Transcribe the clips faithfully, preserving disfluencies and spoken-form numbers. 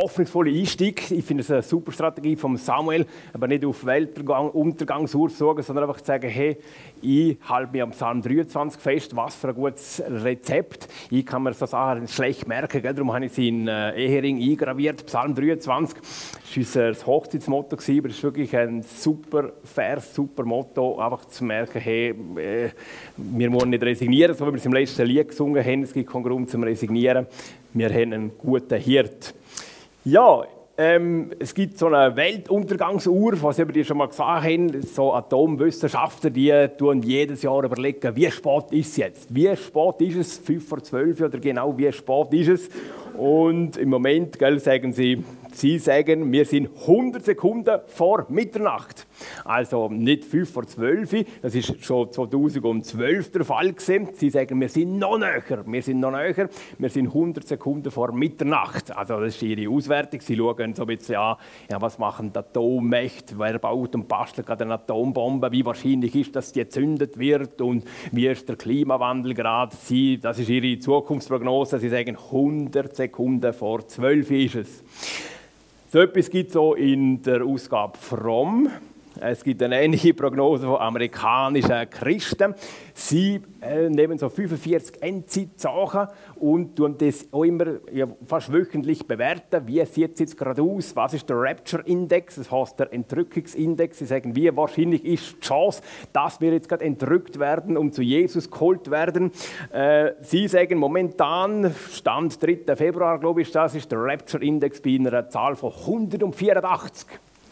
hoffnungsvoller Einstieg. Ich finde es eine super Strategie von Samuel, aber nicht auf Weltuntergangsuhr zu sorgen, sondern einfach zu sagen, hey, ich halte mich am Psalm dreiundzwanzig fest, was für ein gutes Rezept. Ich kann mir so Sachen schlecht merken, gell? Darum habe ich sie in äh, Ehering eingraviert. Psalm dreiundzwanzig war unser Hochzeitsmotto, aber es ist wirklich ein super Vers, super Motto, einfach zu merken, hey, äh, wir müssen nicht resignieren, so wie wir es im letzten Lied gesungen haben, es gibt keinen Grund zum Resignieren. Wir haben einen guten Hirt. Ja, ähm, es gibt so eine Weltuntergangsuhr, was Sie über die schon mal gesagt haben. So Atomwissenschaftler, die tun jedes Jahr überlegen, wie spät ist es jetzt? Wie spät ist es? Fünf vor zwölf oder genau wie spät ist es? Und im Moment, gell, sagen sie, sie sagen, wir sind hundert Sekunden vor Mitternacht. Also nicht fünf vor zwölf, das ist schon zweitausendzwölf der Fall gewesen. Sie sagen, wir sind noch näher, wir sind noch näher, wir sind hundert Sekunden vor Mitternacht. Also das ist ihre Auswertung. Sie schauen so ein bisschen an, ja, was machen die Atommächte, wer baut und bastelt gerade eine Atombombe, wie wahrscheinlich ist, dass die gezündet wird und wie ist der Klimawandel gerade. Sie, das ist ihre Zukunftsprognose. Sie sagen, hundert Sekunden vor zwölf ist es. So etwas gibt es auch in der Ausgabe Fromm. Es gibt eine ähnliche Prognose von amerikanischen Christen. Sie äh, nehmen so fünfundvierzig Endzeitsachen und tun das auch immer ja, fast wöchentlich bewerten. Wie sieht es jetzt gerade aus? Was ist der Rapture-Index? Das heißt der Entrückungsindex. Sie sagen, wie wahrscheinlich ist die Chance, dass wir jetzt gerade entrückt werden und zu Jesus geholt werden. Äh, Sie sagen, momentan, Stand dritter Februar, glaube ich, das ist der Rapture-Index bei einer Zahl von hundertvierundachtzig.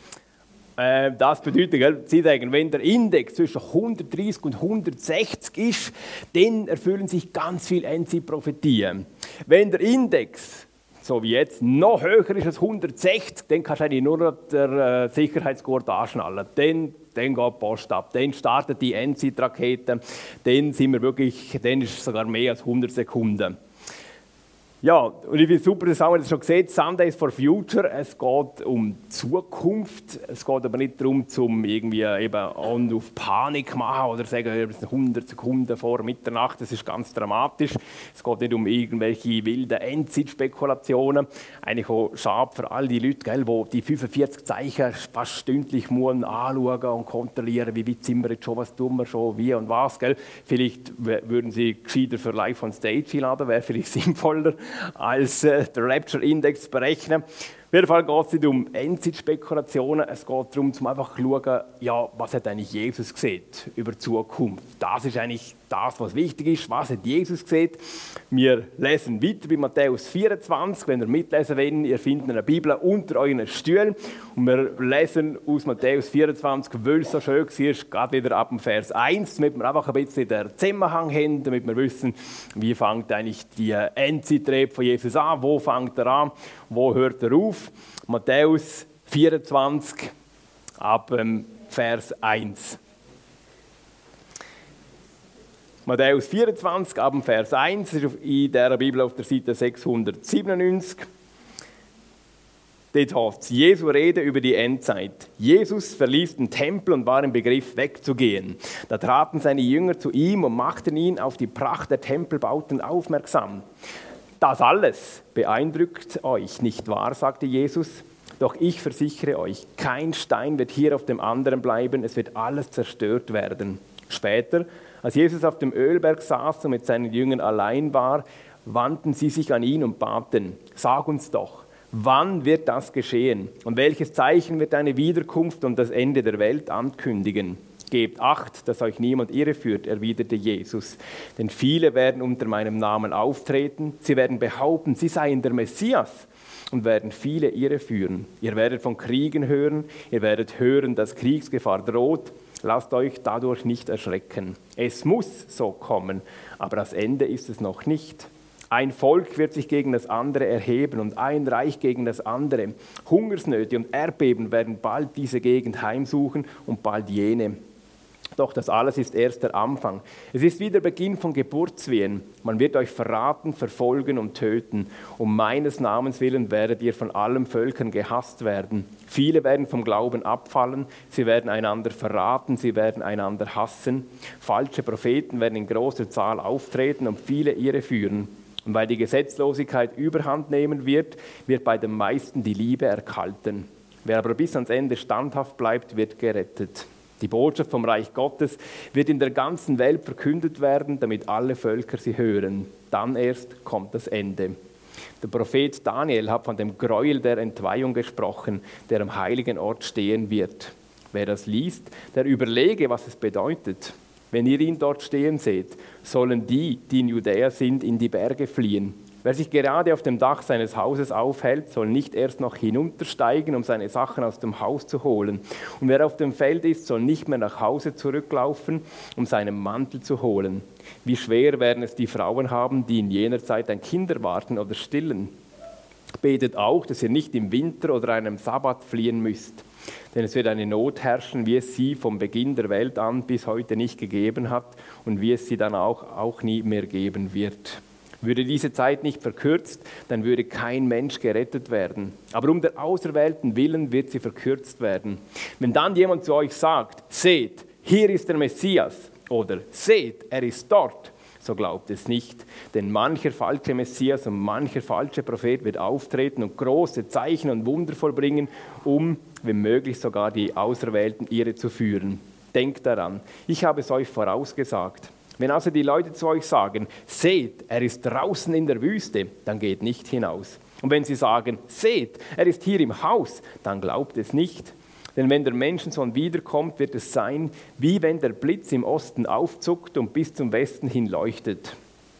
Das bedeutet, Sie sagen, wenn der Index zwischen hundertdreißig und hundertsechzig ist, dann erfüllen sich ganz viele Endzeitprophetien. Wenn der Index, so wie jetzt, noch höher ist als hundertsechzig, dann kannst du eigentlich nur noch den äh, Sicherheitsgurt anschnallen. Dann, dann geht die Post ab, dann startet die Endzeitrakete, dann sind wir wirklich, dann ist es sogar mehr als hundert Sekunden. Ja, und ich finde es super, das haben wir schon gesehen, Sundays for Future, es geht um Zukunft, es geht aber nicht darum, zum irgendwie eben auf Panik machen oder sagen, wir sind hundert Sekunden vor Mitternacht, das ist ganz dramatisch. Es geht nicht um irgendwelche wilden Endzeitspekulationen, eigentlich auch schade für all die Leute, gell, die die fünfundvierzig Zeichen fast stündlich müssen anschauen und kontrollieren, wie weit sind wir jetzt schon, was tun wir schon, wie und was. Gell. Vielleicht würden sie gescheiter für Live on Stage einladen, wäre vielleicht sinnvoller, als äh, der Rapture-Index zu berechnen. Auf jeden Fall geht es nicht um Endzeitspekulationen, es geht darum, zum einfach zu schauen, ja, was hat eigentlich Jesus gesehen über die Zukunft. Das ist eigentlich das, was wichtig ist. Was hat Jesus gesehen? Wir lesen weiter bei Matthäus vierundzwanzig, wenn ihr mitlesen wollt, ihr findet eine Bibel unter euren Stühlen. Und wir lesen aus Matthäus vierundzwanzig, weil es so schön war, gerade wieder ab dem Vers eins, damit wir einfach ein bisschen den Zusammenhang haben, damit wir wissen, wie fängt eigentlich die Endzeitrede von Jesus an, wo fängt er an, wo hört er auf. Matthäus vierundzwanzig, ab ähm, Vers eins. Matthäus vierundzwanzig, ab dem Vers eins, ist in dieser Bibel auf der Seite sechshundertsiebenundneunzig. Dort heißt es, Jesu Rede über die Endzeit. Jesus verließ den Tempel und war im Begriff wegzugehen. Da traten seine Jünger zu ihm und machten ihn auf die Pracht der Tempelbauten aufmerksam. Das alles beeindruckt euch, nicht wahr, sagte Jesus. Doch ich versichere euch, kein Stein wird hier auf dem anderen bleiben, es wird alles zerstört werden. Später, als Jesus auf dem Ölberg saß und mit seinen Jüngern allein war, wandten sie sich an ihn und baten, sag uns doch, wann wird das geschehen? Und welches Zeichen wird deine Wiederkunft und das Ende der Welt ankündigen? Gebt Acht, dass euch niemand irreführt, erwiderte Jesus. Denn viele werden unter meinem Namen auftreten. Sie werden behaupten, sie seien der Messias und werden viele irreführen. Ihr werdet von Kriegen hören. Ihr werdet hören, dass Kriegsgefahr droht. Lasst euch dadurch nicht erschrecken. Es muss so kommen, aber das Ende ist es noch nicht. Ein Volk wird sich gegen das andere erheben und ein Reich gegen das andere. Hungersnöte und Erdbeben werden bald diese Gegend heimsuchen und bald jene. Doch das alles ist erst der Anfang. Es ist wie der Beginn von Geburtswehen. Man wird euch verraten, verfolgen und töten. Um meines Namens willen werdet ihr von allen Völkern gehasst werden. Viele werden vom Glauben abfallen. Sie werden einander verraten, sie werden einander hassen. Falsche Propheten werden in großer Zahl auftreten und viele irreführen. Und weil die Gesetzlosigkeit überhand nehmen wird, wird bei den meisten die Liebe erkalten. Wer aber bis ans Ende standhaft bleibt, wird gerettet. Die Botschaft vom Reich Gottes wird in der ganzen Welt verkündet werden, damit alle Völker sie hören. Dann erst kommt das Ende. Der Prophet Daniel hat von dem Gräuel der Entweihung gesprochen, der am heiligen Ort stehen wird. Wer das liest, der überlege, was es bedeutet. Wenn ihr ihn dort stehen seht, sollen die, die in Judäa sind, in die Berge fliehen. Wer sich gerade auf dem Dach seines Hauses aufhält, soll nicht erst noch hinuntersteigen, um seine Sachen aus dem Haus zu holen. Und wer auf dem Feld ist, soll nicht mehr nach Hause zurücklaufen, um seinen Mantel zu holen. Wie schwer werden es die Frauen haben, die in jener Zeit ein Kind erwarten oder stillen. Betet auch, dass ihr nicht im Winter oder einem Sabbat fliehen müsst. Denn es wird eine Not herrschen, wie es sie vom Beginn der Welt an bis heute nicht gegeben hat und wie es sie dann auch, auch nie mehr geben wird. Würde diese Zeit nicht verkürzt, dann würde kein Mensch gerettet werden. Aber um der Auserwählten willen wird sie verkürzt werden. Wenn dann jemand zu euch sagt, seht, hier ist der Messias, oder seht, er ist dort, so glaubt es nicht. Denn mancher falsche Messias und mancher falsche Prophet wird auftreten und große Zeichen und Wunder vollbringen, um, wenn möglich, sogar die Auserwählten irre zu führen. Denkt daran, ich habe es euch vorausgesagt. Wenn also die Leute zu euch sagen, seht, er ist draußen in der Wüste, dann geht nicht hinaus. Und wenn sie sagen, seht, er ist hier im Haus, dann glaubt es nicht. Denn wenn der Menschensohn wiederkommt, wird es sein, wie wenn der Blitz im Osten aufzuckt und bis zum Westen hin leuchtet.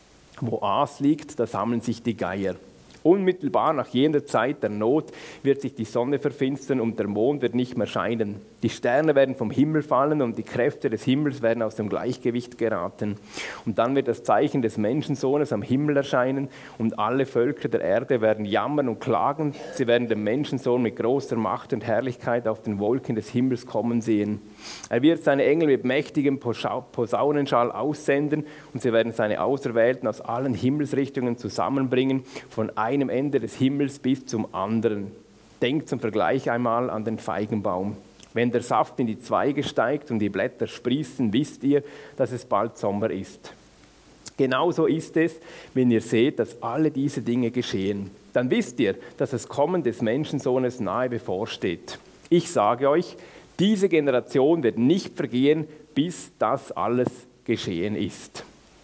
Wo Aas liegt, da sammeln sich die Geier. Unmittelbar nach jener Zeit der Not wird sich die Sonne verfinstern und der Mond wird nicht mehr scheinen. Die Sterne werden vom Himmel fallen und die Kräfte des Himmels werden aus dem Gleichgewicht geraten. Und dann wird das Zeichen des Menschensohnes am Himmel erscheinen und alle Völker der Erde werden jammern und klagen. Sie werden den Menschensohn mit großer Macht und Herrlichkeit auf den Wolken des Himmels kommen sehen. Er wird seine Engel mit mächtigem Posaunenschall aussenden und sie werden seine Auserwählten aus allen Himmelsrichtungen zusammenbringen, von einem Ende des Himmels bis zum anderen. Denkt zum Vergleich einmal an den Feigenbaum. Wenn der Saft in die Zweige steigt und die Blätter sprießen, wisst ihr, dass es bald Sommer ist. Genauso ist es, wenn ihr seht, dass alle diese Dinge geschehen. Dann wisst ihr, dass das Kommen des Menschensohnes nahe bevorsteht. Ich sage euch, diese Generation wird nicht vergehen, bis das alles geschehen ist.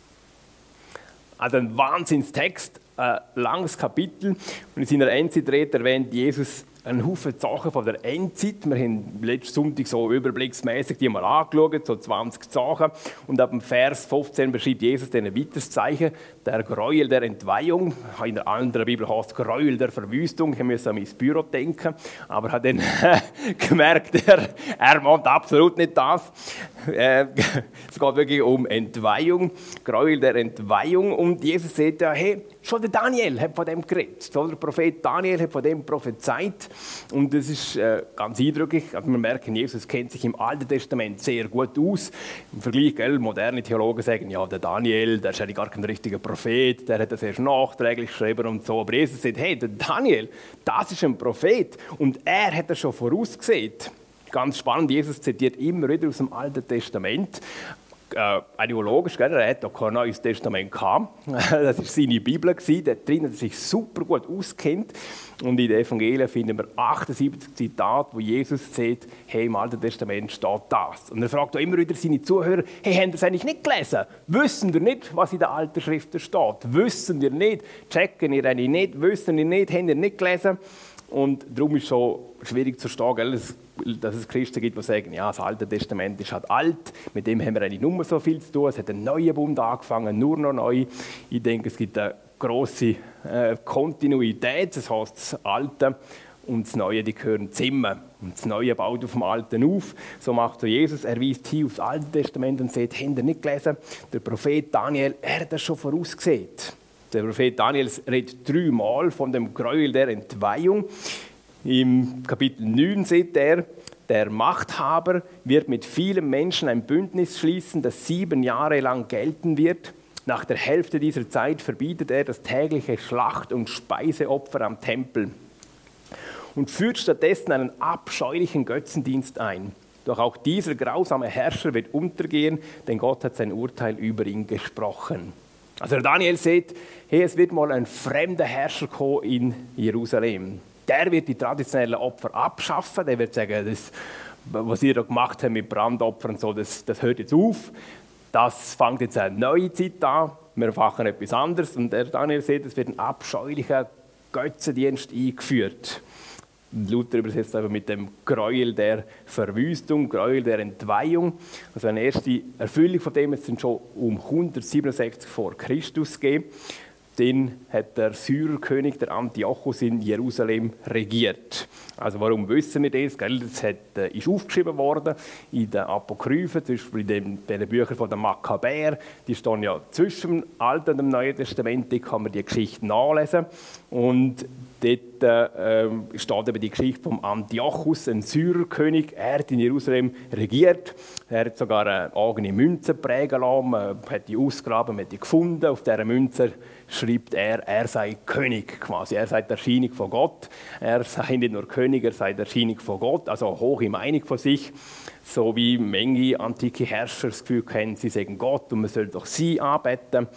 Also ein Wahnsinnstext, ein langes Kapitel. Und in der Endzeit erwähnt Jesus einen Haufen Sachen von der Endzeit. Wir haben letzten Sonntag so überblicksmäßig die mal angeschaut, so zwanzig Sachen. Und ab dem Vers fünfzehn beschreibt Jesus dann ein weiteres Zeichen, der Gräuel der Entweihung. In der anderen Bibel heißt es Gräuel der Verwüstung. Ich musste an mein Büro denken, aber habe dann gemerkt, er, er meint absolut nicht das. Äh, es geht wirklich um Entweihung, Gräuel der Entweihung. Und Jesus sagt ja, hey, schon der Daniel hat von dem geredet. Schon der Prophet Daniel hat von dem prophezeit. Und das ist äh, ganz eindrücklich. Also wir merken, Jesus kennt sich im Alten Testament sehr gut aus. Im Vergleich, gell, moderne Theologen sagen, ja, der Daniel, der ist ja gar kein richtiger Prophet, der hat das erst nachträglich geschrieben und so. Aber Jesus sagt, hey, der Daniel, das ist ein Prophet und er hat das schon vorausgesehen. Ganz spannend, Jesus zitiert immer wieder aus dem Alten Testament. Äh, ideologisch, gell? Er hat da kein Neues Testament gehabt. Das war seine Bibel, da drin hat er sich super gut auskennt. Und in den Evangelien finden wir achtundsiebzig Zitate, wo Jesus sagt, hey, im Alten Testament steht das. Und er fragt auch immer wieder seine Zuhörer, hey, habt ihr das eigentlich nicht gelesen? Wissen ihr nicht, was in den alten Schriften steht? Wissen ihr nicht? Checken ihr eigentlich nicht? Wissen ihr nicht? Habt ihr nicht gelesen? Und darum ist es schon schwierig zu verstehen, gell, dass es Christen gibt, die sagen, ja, das Alte Testament ist halt alt, mit dem haben wir eigentlich nicht mehr so viel zu tun, es hat einen neuen Bund angefangen, nur noch neu. Ich denke, es gibt eine grosse äh, Kontinuität, das heisst, das Alte und das Neue, die gehören zusammen. Und das Neue baut auf dem Alten auf. So macht so Jesus, er weist hier aufs Alte Testament und sagt, habt ihr nicht gelesen, der Prophet Daniel, er hat das schon vorausgesehen. Der Prophet Daniel redet dreimal von dem Gräuel der Entweihung. Im Kapitel neun sagt er, der Machthaber wird mit vielen Menschen ein Bündnis schließen, das sieben Jahre lang gelten wird. Nach der Hälfte dieser Zeit verbietet er das tägliche Schlacht- und Speiseopfer am Tempel und führt stattdessen einen abscheulichen Götzendienst ein. Doch auch dieser grausame Herrscher wird untergehen, denn Gott hat sein Urteil über ihn gesprochen. Also Daniel sieht, hey, es wird mal ein fremder Herrscher kommen in Jerusalem. Der wird die traditionellen Opfer abschaffen. Der wird sagen, das, was ihr da gemacht habt mit Brandopfern und so, das, das hört jetzt auf. Das fängt jetzt eine neue Zeit an. Wir machen etwas anderes. Und der Daniel sieht, es wird ein abscheulicher Götzendienst eingeführt. Luther übersetzt aber mit dem Gräuel der Verwüstung, Gräuel der Entweihung. Also eine erste Erfüllung von dem ist schon um hundertsiebenundsechzig vor Christus gegeben. Den hat der Syrerkönig, der Antiochus, in Jerusalem regiert. Also warum wissen wir das? Das hat, äh, ist aufgeschrieben worden in den Apokryphen, zum Beispiel in den, bei den Büchern von den Makkabäer. Die stehen ja zwischen dem Alten und dem Neuen Testament, da kann man die Geschichte nachlesen. Und dort äh, steht eben die Geschichte von Antiochus, ein Syrerkönig. Er hat in Jerusalem regiert. Er hat sogar eine eigene Münze prägen lassen. Man hat die ausgegraben, man hat die gefunden. Auf dieser Münze schreibt er, er sei König quasi. Er sei die Erscheinung von Gott. Er sei nicht nur König, er sei die Erscheinung von Gott. Also hohe Meinung von sich. So wie manche antike Herrscher das Gefühl haben, sie sagen Gott und man soll doch sie anbeten.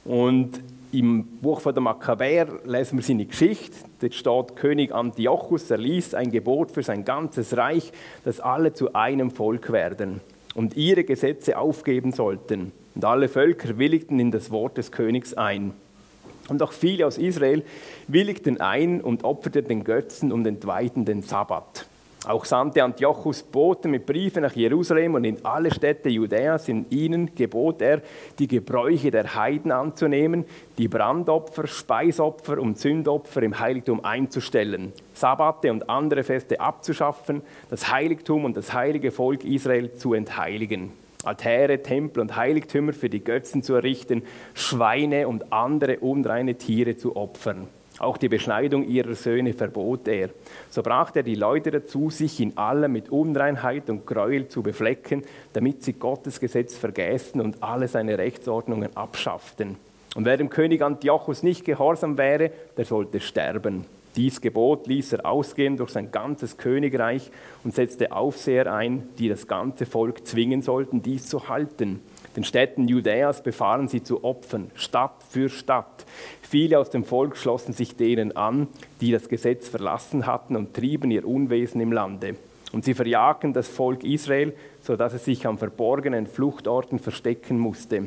Und im Buch von der Makkabäer lesen wir seine Geschichte. Dort steht, König Antiochus erließ ein Gebot für sein ganzes Reich, dass alle zu einem Volk werden und ihre Gesetze aufgeben sollten. Und alle Völker willigten in das Wort des Königs ein. Und auch viele aus Israel willigten ein und opferten den Götzen und entweihten den Sabbat. Auch sandte Antiochus Boten mit Briefen nach Jerusalem und in alle Städte Judäas. In ihnen gebot er, die Gebräuche der Heiden anzunehmen, die Brandopfer, Speisopfer und Sündopfer im Heiligtum einzustellen, Sabbate und andere Feste abzuschaffen, das Heiligtum und das heilige Volk Israel zu entheiligen, Altäre, Tempel und Heiligtümer für die Götzen zu errichten, Schweine und andere unreine Tiere zu opfern. Auch die Beschneidung ihrer Söhne verbot er. So brachte er die Leute dazu, sich in allem mit Unreinheit und Gräuel zu beflecken, damit sie Gottes Gesetz vergessen und alle seine Rechtsordnungen abschafften. Und wer dem König Antiochus nicht gehorsam wäre, der sollte sterben. Dies Gebot ließ er ausgehen durch sein ganzes Königreich und setzte Aufseher ein, die das ganze Volk zwingen sollten, dies zu halten. Den Städten Judäas befahlen sie zu opfern, Stadt für Stadt. Viele aus dem Volk schlossen sich denen an, die das Gesetz verlassen hatten und trieben ihr Unwesen im Lande. Und sie verjagten das Volk Israel, sodass es sich an verborgenen Fluchtorten verstecken musste.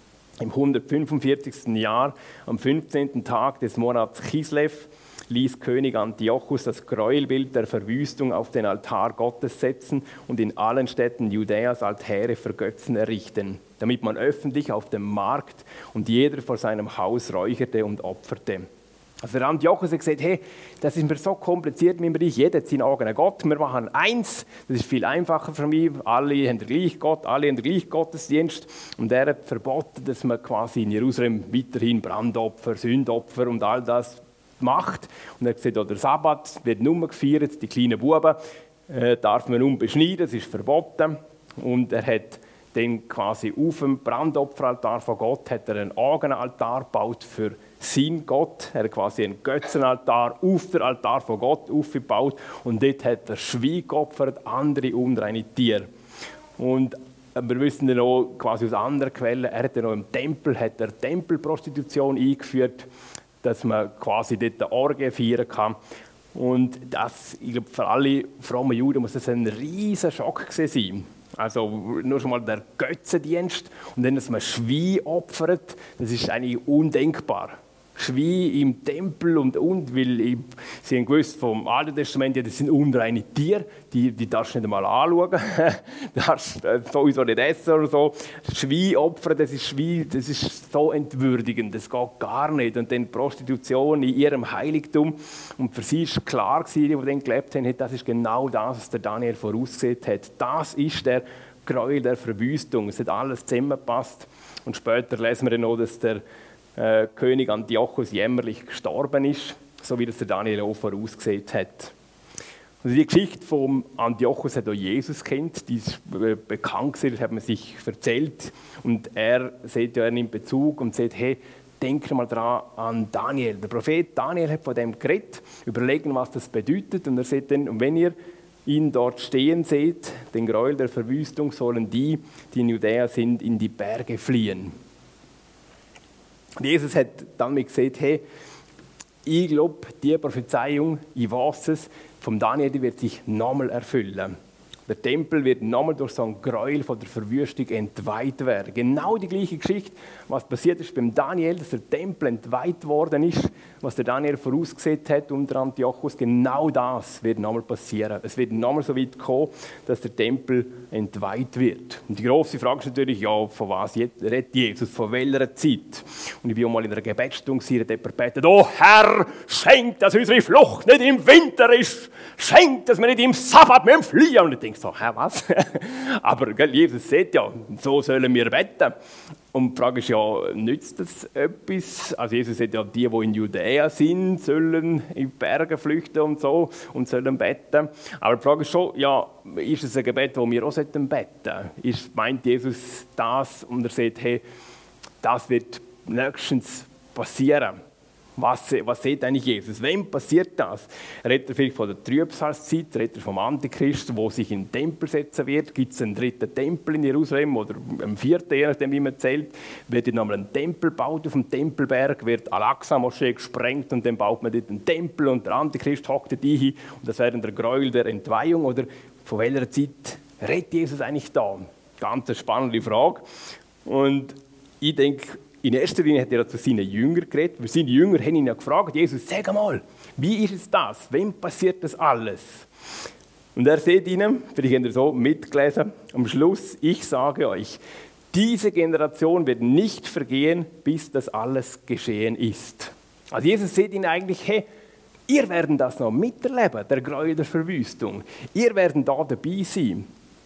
Im hundertfünfundvierzigsten Jahr, am fünfzehnten Tag des Monats Chislev, ließ König Antiochus das Gräuelbild der Verwüstung auf den Altar Gottes setzen und in allen Städten Judäas Altäre für Götzen errichten, damit man öffentlich auf dem Markt und jeder vor seinem Haus räucherte und opferte. Also der Antiochus hat gesagt, hey, das ist mir so kompliziert, mein Bereich, jeder hat seinen eigenen Gott, wir machen eins, das ist viel einfacher für mich, alle haben den gleichen Gott, alle haben den gleichen Gottesdienst und er hat verboten, dass man quasi in Jerusalem weiterhin Brandopfer, Sündopfer und all das macht. Und er hat gesagt, der Sabbat wird nur gefeiert, die kleinen Buben äh, darf man nur beschneiden, das ist verboten. Und er hat dann quasi auf dem Brandopferaltar von Gott hat er einen eigenen Altar gebaut für seinen Gott. Er hat quasi einen Götzenaltar auf den Altar von Gott aufgebaut und dort hat er Schweine geopfert, andere unreine Tiere. Und wir wissen dann auch quasi aus anderen Quellen, er hat dann auch im Tempel hat er Tempelprostitution eingeführt, dass man quasi dort eine Orgie feiern kann. Und das, ich glaube, für alle frommen Juden muss das ein riesen Schock gewesen sein. Also nur schon mal der Götzendienst und dann, dass man Schweine opfert, das ist eigentlich undenkbar. Schweine im Tempel und, und weil ich, sie haben gewusst vom Alten Testament, ja, das sind unreine Tiere, die, die darfst du nicht einmal anschauen, darfst äh, sowieso nicht essen oder so. Schweine opfern, das ist, Schweine, das ist so entwürdigend, das geht gar nicht. Und dann Prostitution in ihrem Heiligtum. Und für sie war klar, die, die dann gelebt haben, das ist genau das, was der Daniel vorausgesehen hat. Das ist der Gräuel der Verwüstung. Es hat alles zusammengepasst. Und später lesen wir dann noch, dass der Äh, König Antiochus jämmerlich gestorben ist, so wie das der Daniel auch vorausgesehen hat. Also die Geschichte von Antiochus hat auch Jesus kennt, die ist äh, bekannt gewesen, das hat man sich erzählt. Und er sieht ja, er nimmt Bezug und sagt, hey, denk mal dran an Daniel. Der Prophet Daniel hat von dem geredet, überlegen, was das bedeutet. Und er sagt dann, und wenn ihr ihn dort stehen seht, den Gräuel der Verwüstung, sollen die, die in Judäa sind, in die Berge fliehen. Und Jesus hat dann mir gesagt, hey, ich glaube, die Prophezeiung, ich weiß es, vom Daniel, die wird sich nochmal erfüllen. Der Tempel wird nochmal durch so ein Gräuel von der Verwüstung entweiht werden. Genau die gleiche Geschichte, was passiert ist beim Daniel, dass der Tempel entweiht worden ist, was der Daniel vorausgesehen hat unter Antiochus, genau das wird nochmal passieren. Es wird nochmal so weit kommen, dass der Tempel entweiht wird. Und die grosse Frage ist natürlich, ja, von was redet Jesus, von welcher Zeit? Und ich war mal in einer Gebetsstunde, und jemand betet, oh Herr, schenk, dass unsere Flucht nicht im Winter ist, schenk, dass wir nicht im Sabbat mehr fliehen. Und ich denke so, hä, was? Aber gell, Jesus sagt ja, so sollen wir beten. Und die Frage ist ja, nützt das etwas? Also Jesus sagt ja, die, die in Judäa sind, sollen in die Berge flüchten und so und sollen beten. Aber die Frage ist schon, ja, ist es ein Gebet, das wir auch beten sollten? Ist, meint Jesus das und er sagt, hey, das wird nächstens passieren? Was, was sieht eigentlich Jesus? Wem passiert das? Redet er vielleicht von der Trübsalzeit, redet er vom Antichrist, der sich in den Tempel setzen wird? Gibt es einen dritten Tempel in Jerusalem oder einen vierten, je nachdem, wie man zählt? Wird nochmal ein Tempel gebaut auf dem Tempelberg? Wird Al-Aqsa-Moschee gesprengt und dann baut man dort einen Tempel und der Antichrist hockt dort hin und das wäre der Gräuel der Entweihung? Oder von welcher Zeit redet Jesus eigentlich da? Ganz eine spannende Frage. Und ich denke, in erster Linie hat er zu seinen Jüngern geredet. Weil seine Jünger haben ihn ja gefragt, Jesus, sag mal, wie ist es das? Wem passiert das alles? Und er sagt ihnen, vielleicht habt ihr so mitgelesen, am Schluss, ich sage euch, diese Generation wird nicht vergehen, bis das alles geschehen ist. Also Jesus sagt ihnen eigentlich, hey, ihr werdet das noch miterleben, der Gräuel der Verwüstung. Ihr werdet da dabei sein.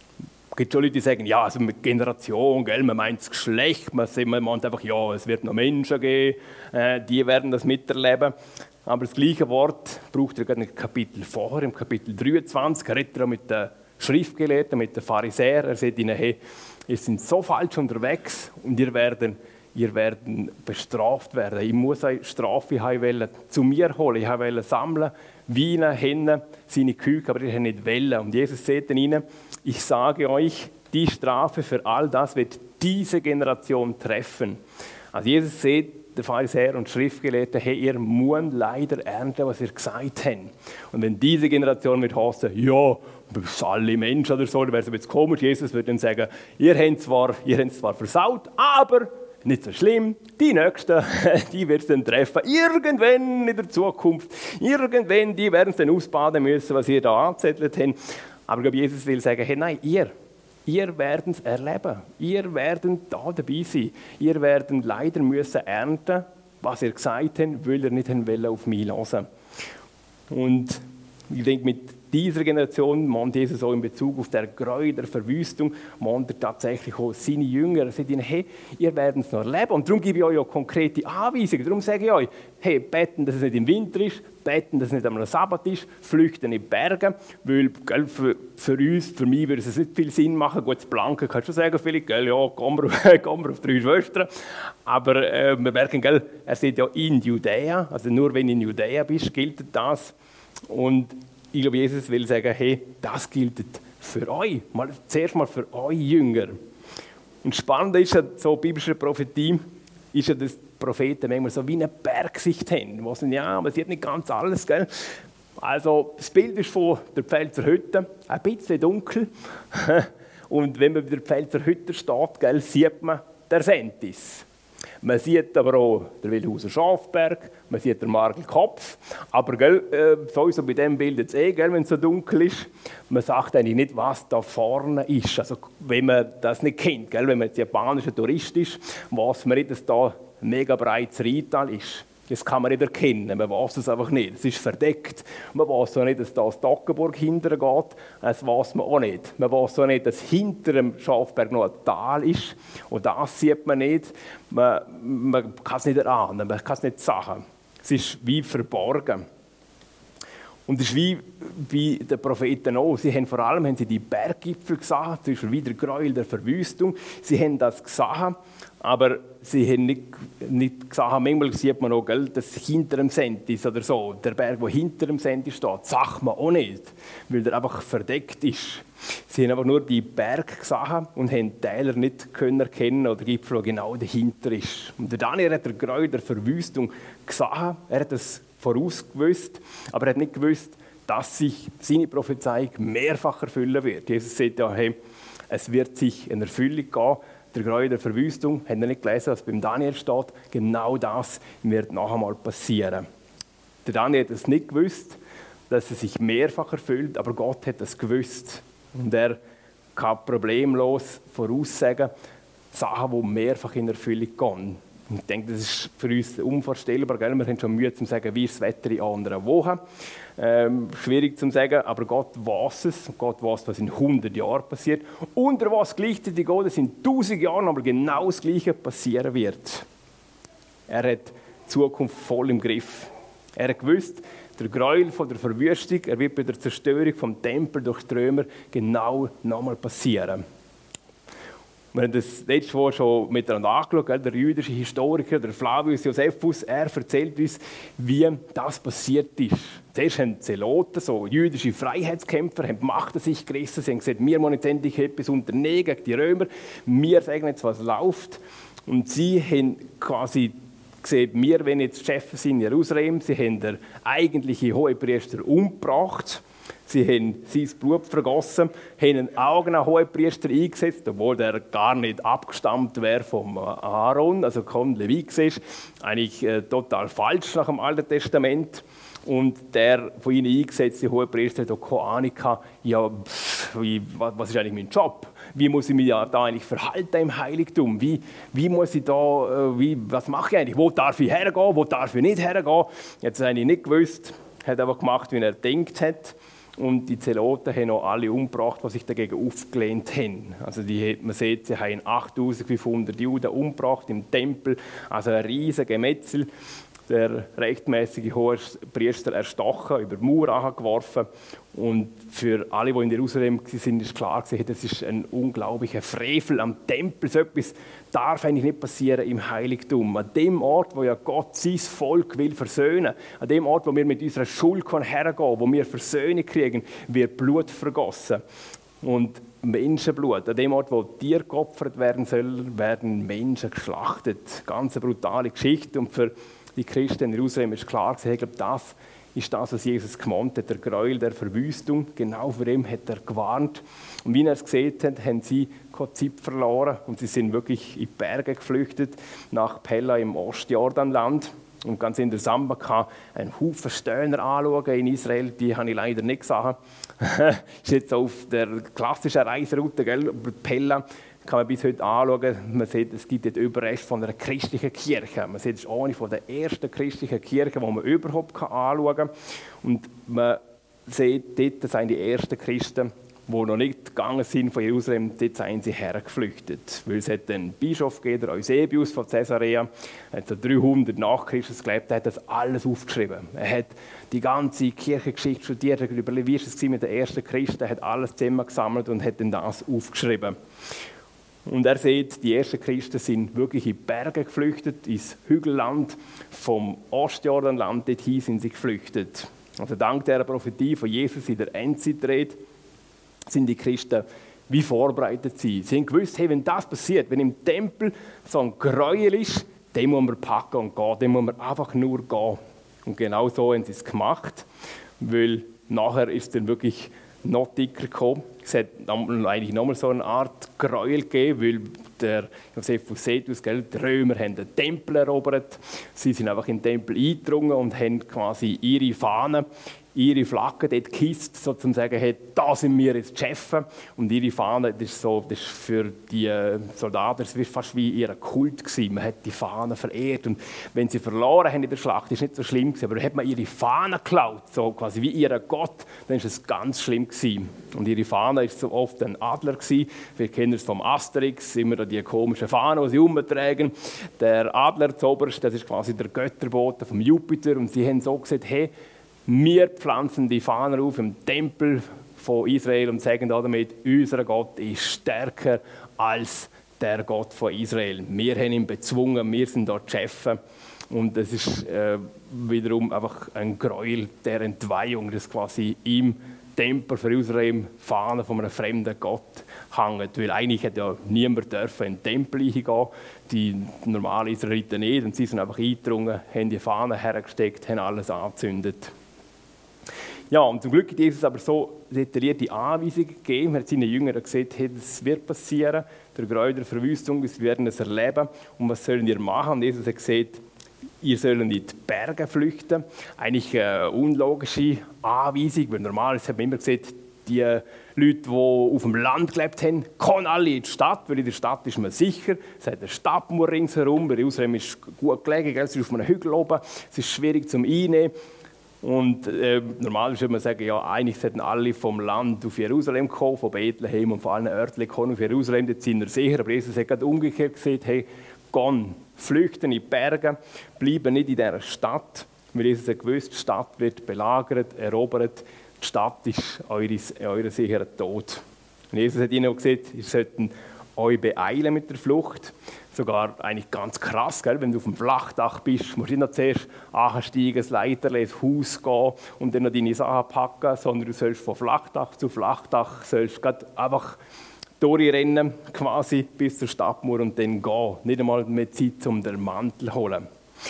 Es gibt schon Leute, die sagen, ja, also mit Generation, gell, man meint das Geschlecht, man, man meint einfach, ja, es wird noch Menschen geben, äh, die werden das miterleben. Aber das gleiche Wort braucht er gerade im Kapitel vorher, im Kapitel dreiundzwanzig, redet er mit den Schriftgelehrten, mit den Pharisäern. Er sagt ihnen, hey, ihr seid so falsch unterwegs und ihr werdet, ihr werdet bestraft werden. Ich muss euch Strafe haben, zu mir holen, ich wollte sammeln, Weine, Hennen, seine Kühe, aber ihr habt nicht wollen. Und Jesus sagt ihnen, ich sage euch, die Strafe für all das wird diese Generation treffen. Also Jesus sagt, der Pharisäer und Schriftgelehrte, hey, ihr müsst leider ernten, was ihr gesagt habt. Und wenn diese Generation wird heißen, ja, alle Menschen oder so, dann wäre es jetzt komisch. Jesus würde dann sagen, ihr habt zwar, ihr habt zwar versaut, aber nicht so schlimm, die Nächsten, die wird es dann treffen. Irgendwann in der Zukunft, irgendwann, die werden es dann ausbaden müssen, was ihr da angezettelt habt. Aber ich glaube, Jesus will sagen, hey, nein, ihr, ihr werdet es erleben. Ihr werdet da dabei sein. Ihr werdet leider müssen ernten, was ihr gesagt habt, weil ihr nicht auf mich hören. Und ich denke, mit dieser Generation mahnt Jesus auch in Bezug auf der Gräuel der Verwüstung, mahnt er tatsächlich auch seine Jünger. Er sagt ihnen, hey, ihr werdet es noch erleben. Und darum gebe ich euch auch konkrete Anweisungen. Darum sage ich euch, hey, beten, dass es nicht im Winter ist, beten, dass es nicht am Sabbat ist, flüchten in die Berge, weil gell, für, für uns, für mich würde es nicht viel Sinn machen. Gut, das Blanken kannst du sagen, vielleicht, gell, ja, kommen wir, kommen wir auf drei Schwestern. Aber äh, wir merken, gell, er sagt ja in Judäa, also nur wenn du in Judäa bist, gilt das. Und ich glaube, Jesus will sagen, hey, das gilt für euch. Mal, zuerst mal für euch Jünger. Und spannend ist ja, so biblische Prophetie, ist ja, dass die Propheten manchmal so wie eine Bergsicht haben. Wo sie, ja, man sieht nicht ganz alles, gell? Also, das Bild ist von der Pfälzer Hütte, ein bisschen dunkel. Und wenn man bei der Pfälzer Hütte steht, gell, sieht man den Sentis. Man sieht aber auch den Wildhauser Schafberg, man sieht den Margelkopf. Aber gell, äh, sowieso bei diesem Bild jetzt eh, gell, wenn es so dunkel ist, man sagt eigentlich nicht, was da vorne ist. Also wenn man das nicht kennt, gell, wenn man jetzt japanischer Tourist ist, weiß man nicht, dass da ein mega breites Rheintal ist. Das kann man nicht erkennen, man weiß es einfach nicht. Es ist verdeckt. Man weiß auch nicht, dass da das Toggenburg hinterher geht. Das weiß man auch nicht. Man weiß auch nicht, dass hinter dem Schafberg noch ein Tal ist. Und das sieht man nicht. Man, man kann es nicht erahnen, man kann es nicht sagen. Es ist wie verborgen. Und es ist wie bei den Propheten auch. Sie haben vor allem haben sie die Berggipfel gesehen, zum Beispiel wie der Gräuel der Verwüstung. Sie haben das gesehen, aber sie haben nicht, nicht gesehen, manchmal sieht man auch, gell, dass hinter dem Send ist oder so. Der Berg, der hinter dem Send steht, sagt man auch nicht, weil der einfach verdeckt ist. Sie haben einfach nur die Berge gesehen und haben die Täler nicht können erkennen oder Gipfel, der genau dahinter ist. Und der Daniel hat der Gräuel der Verwüstung gesehen, er hat das vorausgewusst, aber er hat nicht gewusst, dass sich seine Prophezeiung mehrfach erfüllen wird. Jesus sagt ja, hey, es wird sich in Erfüllung gehen. Der Gräuel der Verwüstung, habt ihr nicht gelesen, was beim Daniel steht? Genau das wird noch einmal passieren. Der Daniel hat es nicht gewusst, dass es sich mehrfach erfüllt, aber Gott hat es gewusst. Und er kann problemlos voraussagen, Sachen, die mehrfach in Erfüllung gehen. Ich denke, das ist für uns unvorstellbar. Gell? Wir haben schon Mühe zu sagen, wie ist das Wetter in anderen Wochen. Ähm, schwierig zu sagen, aber Gott weiß es. Gott weiß, was in hundert Jahren passiert. Und er weiß gleichzeitig auch, dass in tausend Jahren aber genau das Gleiche passieren wird. Er hat die Zukunft voll im Griff. Er hat gewusst, der Gräuel von der Verwüstung, er wird bei der Zerstörung vom Tempel durch die Römer genau nochmal passieren. Wir haben das letzte Mal schon miteinander angeschaut, der jüdische Historiker, der Flavius Josephus, er erzählt uns, wie das passiert ist. Zuerst haben die Zeloten, so jüdische Freiheitskämpfer, haben die Macht an sich gerissen. Sie haben gesagt, wir wollen jetzt endlich etwas unternehmen gegen die Römer. Wir sagen jetzt, was läuft. Und sie haben quasi gesehen, wir wollen jetzt Chefs in Jerusalem. Sie haben den eigentlichen Hohepriester umgebracht. Sie haben sein Blut vergossen, haben einen eigenen Hohepriester eingesetzt, obwohl der gar nicht abgestammt wäre vom Aaron, also kein Levit ist. Eigentlich äh, total falsch nach dem Alten Testament. Und der von ihnen eingesetzte Hohepriester hat auch keine Ahnung gehabt, ja, pff, wie, was ist eigentlich mein Job? Wie muss ich mich da eigentlich verhalten im Heiligtum? Wie, wie muss ich da, äh, wie, was mache ich eigentlich? Wo darf ich hergehen? Wo darf ich nicht hergehen? Jetzt habe ich nicht gewusst, hat aber gemacht, wie er gedacht hat. Und die Zeloten haben auch alle umgebracht, die sich dagegen aufgelehnt haben. Also die, man sieht, sie haben achttausendfünfhundert Juden umgebracht im Tempel. Also ein riesiger Gemetzel. Der rechtmäßige Hohepriester erstochen, über die Mauer angeworfen. Und für alle, die in Jerusalem waren, ist klar, das ist ein unglaublicher Frevel am Tempel. So etwas darf eigentlich nicht passieren im Heiligtum. An dem Ort, wo ja Gott sein Volk will versöhnen, an dem Ort, wo wir mit unserer Schuld hergehen können, wo wir Versöhnung kriegen, wird Blut vergossen. Und Menschenblut, an dem Ort, wo Tiere geopfert werden sollen, werden Menschen geschlachtet. Ganz eine brutale Geschichte. Und für die Christen in Jerusalem ist klar, ich glaube, das ist das, was Jesus gemeint hat, der Gräuel der Verwüstung. Genau vor ihm hat er gewarnt. Und wie er es gesehen hat, haben sie keine Zeit verloren und sie sind wirklich in die Berge geflüchtet, nach Pella im Ostjordanland. Und ganz interessant, man kann einen Haufen Stöhner anschauen in Israel, die habe ich leider nicht gesehen. Das ist jetzt auf der klassischen Reiseroute, gell, über Pella. Kann man bis heute anschauen. Man sieht, es gibt dort Überreste von einer christlichen Kirche. Man sieht, es ist eine von der ersten christlichen Kirchen, die man überhaupt anschauen kann. Und man sieht, dort sind die ersten Christen, die noch nicht gegangen sind von Jerusalem, dort sind sie hergeflüchtet. Weil es hat einen Bischof gegeben, der Eusebius von Caesarea, hat so dreihundert nach Christus gelebt, der hat das alles aufgeschrieben. Er hat die ganze Kirchengeschichte studiert, er hat überlegt, wie es mit den ersten Christen, er hat alles zusammengesammelt und hat dann das aufgeschrieben. Und er sieht, die ersten Christen sind wirklich in die Berge geflüchtet, ins Hügelland vom Ostjordanland, dorthin sind sie geflüchtet. Also dank der Prophetie von Jesus in der Endzeitrede sind die Christen wie vorbereitet sind. Sie haben gewusst, hey, wenn das passiert, wenn im Tempel so ein Gräuel ist, den muss man packen und gehen, den muss man einfach nur gehen. Und genau so haben sie es gemacht, weil nachher ist es dann wirklich noch dicker gekommen. Es hat eigentlich nochmal so eine Art Gräuel gegeben, weil der Josephus Setus, die Römer haben den Tempel erobert. Sie sind einfach in den Tempel eingedrungen und haben quasi ihre Fahnen, ihre Flagge dort gehisst, sozusagen sagen, hey, da sind wir jetzt die Chefs. Und ihre Fahne, das ist, so, das ist für die Soldaten das war fast wie ihr Kult gewesen. Man hat die Fahnen verehrt. Und wenn sie verloren haben in der Schlacht, ist nicht so schlimm gewesen, aber hat man ihre Fahnen geklaut, so quasi wie ihr Gott, dann ist es ganz schlimm gewesen. Und ihre Fahne war so oft ein Adler gewesen. Wir kennen es vom Asterix, immer die komischen Fahnen, die sie umtragen. Der Adler zoberst, das ist quasi der Götterbote vom Jupiter. Und sie haben so gesagt, hey, Wir pflanzen die Fahne auf im Tempel von Israel und sagen damit, unser Gott ist stärker als der Gott von Israel. Wir haben ihn bezwungen, wir sind dort Chefs. Und es ist äh, wiederum einfach ein Gräuel der Entweihung, dass quasi im Tempel von Jerusalem Fahnen von einem fremden Gott hängt. Weil eigentlich hätte ja niemand dürfen in den Tempel eingehen, die normalen Israeliten nicht. Und sie sind einfach eingedrungen, haben die Fahnen hergesteckt, haben alles angezündet. Ja, und zum Glück hat Jesus aber so detaillierte Anweisungen gegeben. Er hat seinen Jüngern gesagt, hey, das wird passieren, der Gräuel der Verwüstung, wir werden es erleben. Und was sollen ihr machen? Und Jesus hat gesagt, ihr sollt in die Berge flüchten. Eigentlich eine unlogische Anweisung, weil normalerweise hat man immer gesagt, die Leute, die auf dem Land gelebt haben, kommen alle in die Stadt, weil in der Stadt ist man sicher. Es hat eine Stadtmauer ringsherum, weil Jerusalem ist gut gelegen, es ist auf einem Hügel oben, es ist schwierig zum Einnehmen. Und äh, normalerweise würde man sagen, ja, eigentlich sollten alle vom Land auf Jerusalem kommen, von Bethlehem und von allen Örtchen kommen auf Jerusalem, dort sind wir sicher. Aber Jesus hat gerade umgekehrt gesagt, hey, gehen, flüchten in die Berge, bleiben nicht in dieser Stadt, weil Jesus hat gewusst, die Stadt wird belagert, erobert, die Stadt ist eure, eure sichere Tod. Und Jesus hat ihnen auch gesagt, ihr sollten euch beeilen mit der Flucht. Sogar eigentlich ganz krass, gell? Wenn du auf dem Flachdach bist, musst du nicht noch zuerst ansteigen, das Leiterli, ins Haus gehen und dann noch deine Sachen packen, sondern du sollst von Flachdach zu Flachdach, sollst grad einfach durchrennen, quasi bis zur Stadtmauer und dann gehen. Nicht einmal mehr Zeit, um den Mantel zu holen.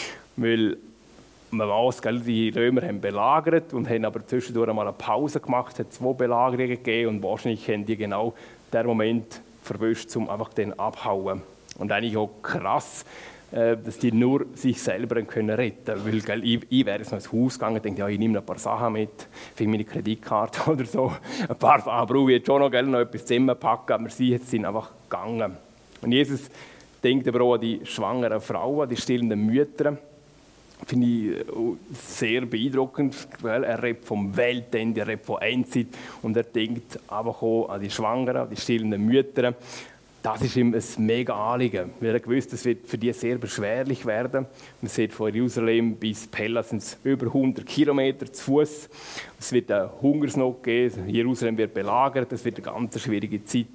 Weil man weiß, gell, die Römer haben belagert und haben aber zwischendurch einmal eine Pause gemacht, es hat zwei Belagerungen gegeben und wahrscheinlich haben die genau den Moment verwischt, um einfach den abhauen. Und eigentlich auch krass, dass die nur sich selber können retten können. Weil gell, ich, ich wäre jetzt noch ins Haus gegangen und denke, ja, ich nehme noch ein paar Sachen mit, für meine Kreditkarte oder so. Ein paar Sachen brauche ich jetzt schon noch, gell, noch etwas zusammenpacken, aber sie sind einfach gegangen. Und Jesus denkt aber auch an die schwangeren Frauen, die stillenden Mütter. Finde ich sehr beeindruckend. Weil er redet vom Weltende, er redet von Endzeit und er denkt einfach auch an die Schwangeren, an die stillenden Mütter. Das ist ihm ein mega Anliegen, weil er gewusst, das wird für die sehr beschwerlich werden. Man sieht, von Jerusalem bis Pella sind es über hundert Kilometer zu Fuß. Es wird eine Hungersnot geben, Jerusalem wird belagert, das wird eine ganz schwierige Zeit.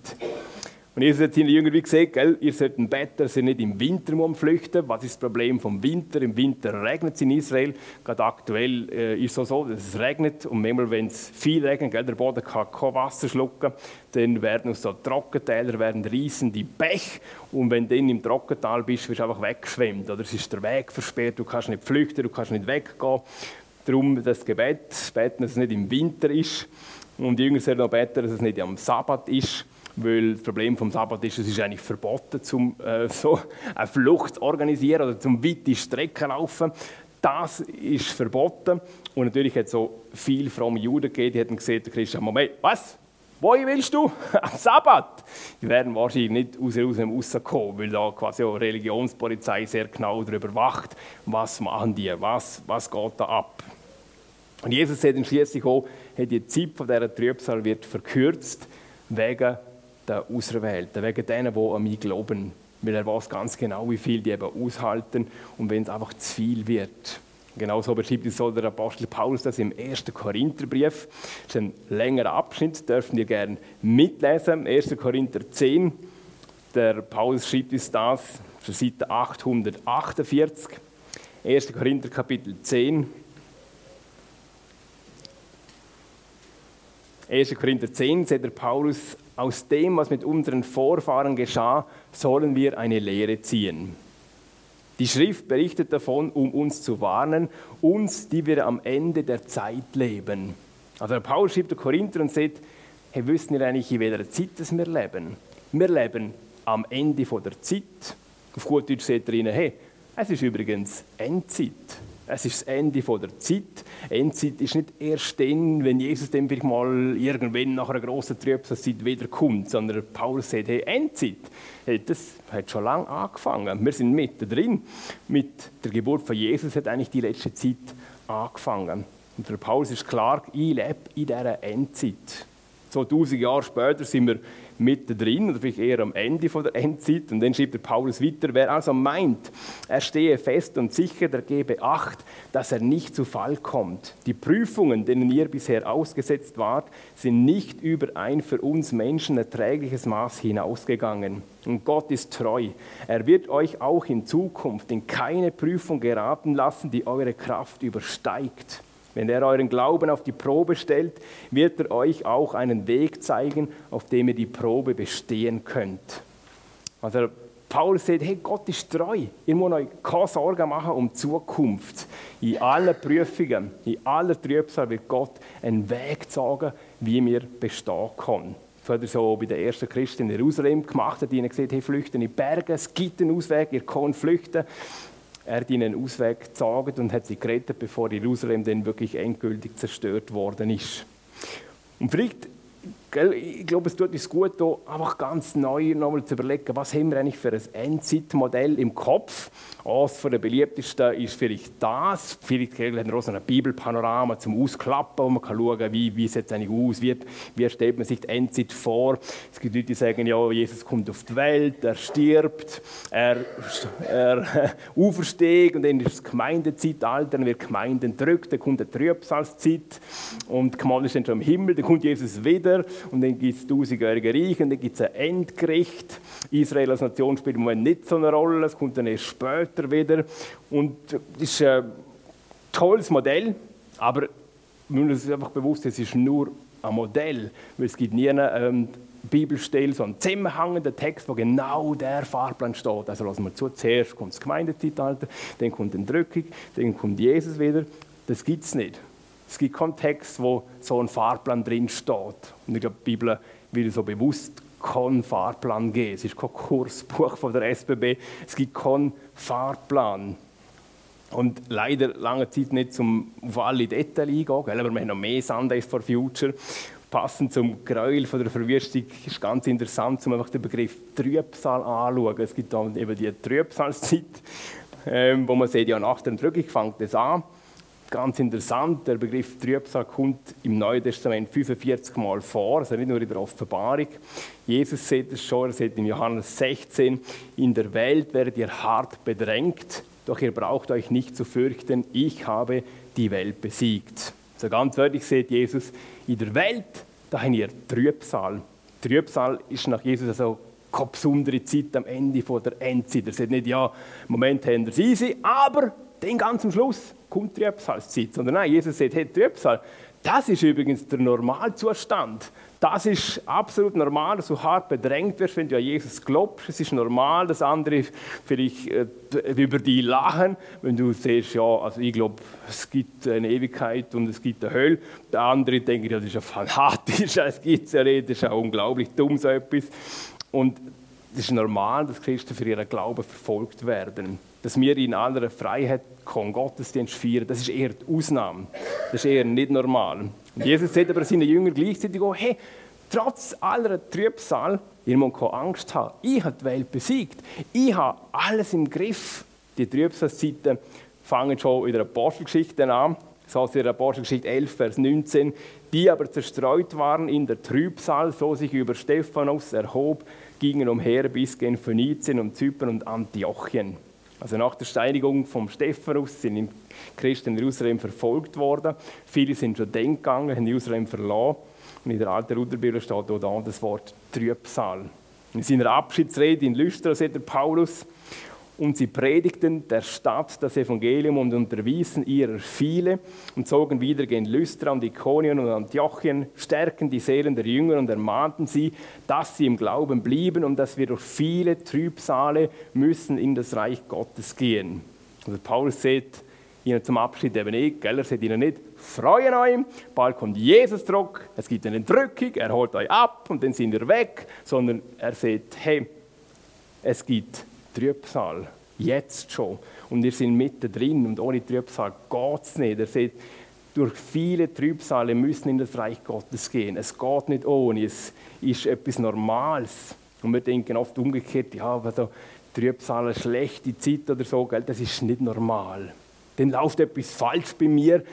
Und Jesus hat seinen Jüngern wie gesagt, gell, ihr sollt beten, dass ihr nicht im Winter flüchten. Was ist das Problem vom Winter? Im Winter regnet es in Israel. Gerade aktuell äh, ist es so, dass es regnet. Und manchmal, wenn es viel regnet, gell, der Boden kann kein Wasser schlucken, dann werden aus so Trockentäler werden reißende Bäche. Und wenn du dann im Trockental bist, wirst du einfach weggeschwemmt. Oder es ist der Weg versperrt, du kannst nicht flüchten, du kannst nicht weggehen. Darum das Gebet, beten, dass es nicht im Winter ist. Und die Jünger sollen auch beten, dass es nicht am Sabbat ist. Weil das Problem vom Sabbat ist, es ist eigentlich verboten, zum, äh, so eine Flucht zu organisieren oder zum weite Strecken laufen. Das ist verboten. Und natürlich hat es so viele fromme Juden gegeben, die haben gesagt, der Christian, Moment, was? Wohin willst du? Am Sabbat? Die werden wahrscheinlich nicht aus Jerusalem rauskommen, weil da quasi auch Religionspolizei sehr genau darüber wacht, was machen die, was, was geht da ab. Und Jesus hat dann schliesslich auch, hat die Zeit von dieser Trübsal wird verkürzt, wegen der Auserwählten, wegen denen, die an mich glauben. Weil er weiß ganz genau, wie viel die eben aushalten und wenn es einfach zu viel wird. Genauso beschreibt es so der Apostel Paulus das im ersten Korintherbrief. Das ist ein längerer Abschnitt, dürfen ihr gerne mitlesen. erster Korinther zehn. Der Paulus schreibt uns das, das ist Seite achthundertachtundvierzig. erster Korinther Kapitel zehn. erster Korinther zehn sagt der Paulus, aus dem, was mit unseren Vorfahren geschah, sollen wir eine Lehre ziehen. Die Schrift berichtet davon, um uns zu warnen, uns, die wir am Ende der Zeit leben. Also der Paulus schreibt der Korinther und sagt, hey, wissen ihr eigentlich, in welcher Zeit dass wir leben? Wir leben am Ende der Zeit. Auf gut Deutsch sagt er ihnen, hey, es ist übrigens Endzeit. Es ist das Ende der Zeit. Endzeit ist nicht erst dann, wenn Jesus dann vielleicht mal irgendwann nach einer grossen Trübsalzeit wiederkommt, sondern Paulus sagt, hey, Endzeit, hey, das hat schon lange angefangen. Wir sind mittendrin. Mit der Geburt von Jesus hat eigentlich die letzte Zeit angefangen. Und für Paulus ist klar, ich lebe in dieser Endzeit. zweitausend Jahre später sind wir mittendrin, oder vielleicht eher am Ende von der Endzeit. Und dann schreibt der Paulus weiter, wer also meint, er stehe fest und sicher, der gebe Acht, dass er nicht zu Fall kommt. Die Prüfungen, denen ihr bisher ausgesetzt wart, sind nicht über ein für uns Menschen erträgliches Maß hinausgegangen. Und Gott ist treu. Er wird euch auch in Zukunft in keine Prüfung geraten lassen, die eure Kraft übersteigt. Wenn er euren Glauben auf die Probe stellt, wird er euch auch einen Weg zeigen, auf dem ihr die Probe bestehen könnt. Also Paulus sagt, hey, Gott ist treu. Ihr müsst euch keine Sorgen machen um die Zukunft. In allen Prüfungen, in aller Trübsal wird Gott einen Weg zeigen, wie wir bestehen können. Das hat er so bei den ersten Christen in Jerusalem gemacht, hat ihnen gesagt, hey, flüchten in die Berge, es gibt einen Ausweg, ihr könnt flüchten. Er hat ihnen einen Ausweg gezeigt und hat sie gerettet, bevor Jerusalem dann wirklich endgültig zerstört worden ist. Und vielleicht, gell, ich glaube, es tut uns gut, hier einfach ganz neu nochmal zu überlegen, was haben wir eigentlich für ein Endzeitmodell im Kopf. Eines von der beliebtesten ist vielleicht das. Vielleicht haben wir auch so ein Bibelpanorama zum Ausklappen, wo man kann schauen kann, wie, wie sieht es eigentlich aus, wie, wie stellt man sich die Endzeit vor. Es gibt Leute, die sagen, ja, Jesus kommt auf die Welt, er stirbt, er, er aufersteht und dann ist das Gemeindezeitalter, dann wird die Gemeinde entrückt, dann kommt eine Trübsalzeit und die Gemeinde ist dann schon im Himmel, dann kommt Jesus wieder und dann gibt es tausendjährige Reich und dann gibt es ein Endgericht. Israel als Nation spielt im Moment nicht so eine Rolle, es kommt dann erst später wieder. Und das ist ein tolles Modell, aber wir müssen uns einfach bewusst sein, es ist nur ein Modell, weil es gibt nie eine ähm, Bibelstelle, so einen zusammenhängenden Text, wo genau der Fahrplan steht. Also lassen wir zu, zuerst kommt das Gemeindezeitalter, dann kommt die Entrückung, dann kommt Jesus wieder. Das gibt es nicht. Es gibt keinen Text, wo so ein Fahrplan drin steht. Und ich glaube, die Bibel will so bewusst keinen Fahrplan geben. Es ist kein Kursbuch von der S B B. Es gibt keinen Fahrplan. Und leider lange Zeit nicht zum auf alle Details eingehen, gell? Aber wir haben noch mehr Sundays for Future. Passend zum Gräuel von der Verwüstung ist ganz interessant, um einfach den Begriff Trübsal anzuschauen. Es gibt dann eben die Trübsalzeit, ähm, wo man sieht, ja, nach der Entrückung fängt es an. Ganz interessant, der Begriff Trübsal kommt im Neuen Testament fünfundvierzig Mal vor, also nicht nur in der Offenbarung. Jesus sieht es schon, er sieht in Johannes sechzehn, in der Welt werdet ihr hart bedrängt, doch ihr braucht euch nicht zu fürchten, ich habe die Welt besiegt. Also ganz wörtlich sieht Jesus, in der Welt, da habt ihr Trübsal. Trübsal ist nach Jesus also keine besondere Zeit am Ende der Endzeit. Er sagt nicht, ja, im Moment haben wir es easy, aber dann ganz am Schluss kommt Trübsalzeit. Sondern nein, Jesus sagt, hey, Trübsal, das ist übrigens der Normalzustand. Das ist absolut normal, dass du hart bedrängt wirst, wenn du an Jesus glaubst. Es ist normal, dass andere vielleicht äh, über dich lachen, wenn du siehst, ja, also ich glaube, es gibt eine Ewigkeit und es gibt eine Hölle. Der andere denkt, ja, das ist ja fanatisch, es gibt es ja nicht, das ist ja unglaublich dumm, so etwas. Und es ist normal, dass Christen für ihren Glauben verfolgt werden. Dass wir in aller Freiheit keinen Gottesdienst feiern, das ist eher die Ausnahme. Das ist eher nicht normal. Und Jesus sagt aber seinen Jüngern gleichzeitig auch, hey, trotz aller Trübsal, ihr müsst keine Angst haben. Ich habe die Welt besiegt. Ich habe alles im Griff. Die Trübsalzeiten fangen schon in der Apostelgeschichte an. Das heißt in der Apostelgeschichte elf, Vers neunzehn. Die aber zerstreut waren in der Trübsal, so sich über Stephanus erhob, gingen umher bis gen Phönizien und Zypern und Antiochien. Also nach der Steinigung vom Stephanus sind die Christen in Jerusalem verfolgt worden. Viele sind schon dann gegangen, haben Jerusalem verlassen. Und in der alten Lutherbibel steht auch da das Wort Trübsal. In seiner Abschiedsrede in Lystra sagt der Paulus, und sie predigten der Stadt das Evangelium und unterwiesen ihrer viele und zogen wieder gen Lystra und Ikonien und Antiochien, stärken die Seelen der Jünger und ermahnten sie, dass sie im Glauben blieben und dass wir durch viele Trübsale müssen in das Reich Gottes gehen. Also Paulus sagt ihnen zum Abschied eben nicht, gell? Er sagt ihnen nicht, freuen euch, bald kommt Jesus zurück, es gibt eine Entrückung, er holt euch ab und dann sind wir weg, sondern er sagt, hey, es gibt Trübsal, jetzt schon. Und wir sind mittendrin und ohne Trübsal geht es nicht. Er sagt, durch viele Trübsale müssen in das Reich Gottes gehen. Es geht nicht ohne, es ist etwas Normales. Und wir denken oft umgekehrt, ja, also Trübsal, eine schlechte Zeit oder so, gell, das ist nicht normal. Dann läuft etwas falsch bei mir.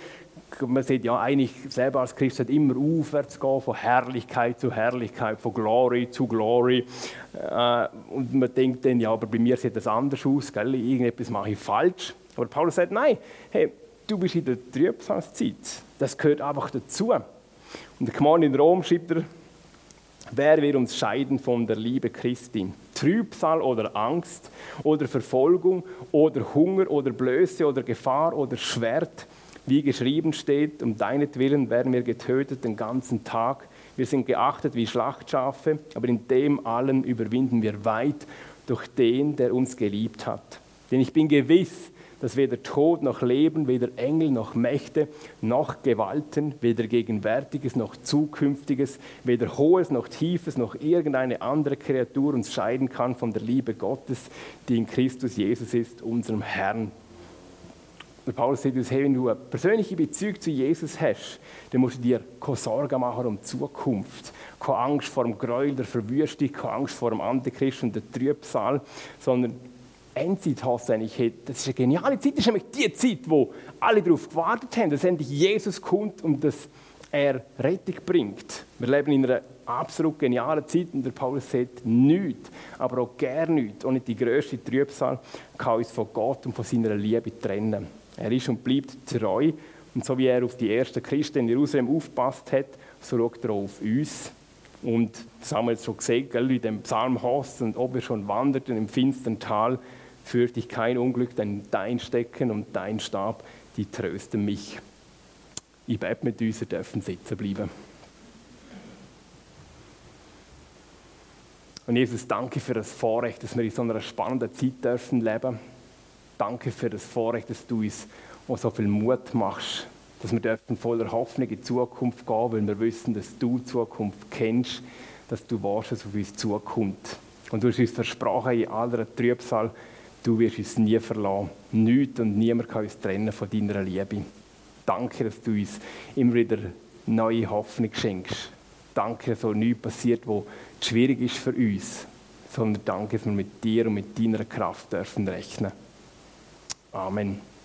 man sieht ja eigentlich selber als Christ immer aufwärts gehen, von Herrlichkeit zu Herrlichkeit, von Glory zu Glory. Äh, und man denkt dann, ja, aber bei mir sieht das anders aus, gell? Irgendetwas mache ich falsch. Aber Paulus sagt, nein, hey, du bist in der Trübsalzeit. Das gehört einfach dazu. Und der Gemeinde in Rom schreibt er, wer wird uns scheiden von der Liebe Christi? Trübsal oder Angst oder Verfolgung oder Hunger oder Blöße oder Gefahr oder Schwert? Wie geschrieben steht, um deinetwillen werden wir getötet den ganzen Tag. Wir sind geachtet wie Schlachtschafe, aber in dem allen überwinden wir weit durch den, der uns geliebt hat. Denn ich bin gewiss, dass weder Tod noch Leben, weder Engel noch Mächte, noch Gewalten, weder Gegenwärtiges noch Zukünftiges, weder Hohes noch Tiefes, noch irgendeine andere Kreatur uns scheiden kann von der Liebe Gottes, die in Christus Jesus ist, unserem Herrn. Der Paulus sagt uns, hey, wenn du eine persönliche Beziehung zu Jesus hast, dann musst du dir keine Sorgen machen um die Zukunft. Keine Angst vor dem Gräuel der Verwüstung, keine Angst vor dem Antichrist und der Trübsal, sondern Endzeit heißt eigentlich, hey, das ist eine geniale Zeit, das ist nämlich die Zeit, wo alle darauf gewartet haben, dass endlich Jesus kommt und dass er Rettung bringt. Wir leben in einer absolut genialen Zeit und der Paulus sagt nichts, aber auch gar nichts, ohne die grösste Trübsal kann uns von Gott und von seiner Liebe trennen. Er ist und bleibt treu und so wie er auf die ersten Christen in Jerusalem aufgepasst hat, so schaut er auch auf uns. Und das haben wir jetzt schon gesehen, gell, in dem Psalm heißt, und ob wir schon wanderten im finstern Tal, fürchte ich kein Unglück, denn dein Stecken und dein Stab, die trösten mich. Ich bete mit uns, wir dürfen sitzen bleiben. Und Jesus, danke für das Vorrecht, dass wir in so einer spannenden Zeit dürfen leben. Danke für das Vorrecht, dass du uns auch so viel Mut machst, dass wir dürfen voller Hoffnung in die Zukunft gehen, weil wir wissen, dass du die Zukunft kennst, dass du weißt, was auf uns zukommt. Und du hast uns versprochen, in aller Trübsal, du wirst uns nie verlassen. Nichts und niemand kann uns trennen von deiner Liebe. Danke, dass du uns immer wieder neue Hoffnung schenkst. Danke, dass so nichts passiert, was schwierig ist für uns, sondern danke, dass wir mit dir und mit deiner Kraft dürfen rechnen. Amen.